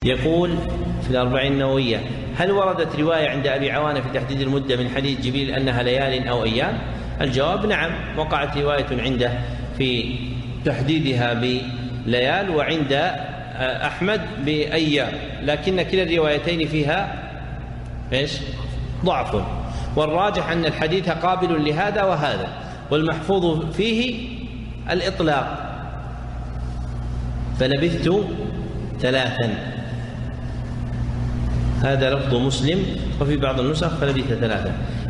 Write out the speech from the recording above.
يقول في الأربعين النووية: هل وردت رواية عند أبي عوانة في تحديد المدة من حديث جبريل أنها ليال أو أيام؟ الجواب: نعم، وقعت رواية عنده في تحديدها بليال، وعند أحمد بأيام، لكن كلا الروايتين فيها ضعف، والراجح أن الحديث قابل لهذا وهذا، والمحفوظ فيه الإطلاق. فلبثت 3، هذا لفظ مسلم، وفي بعض النسخ فلبث 3.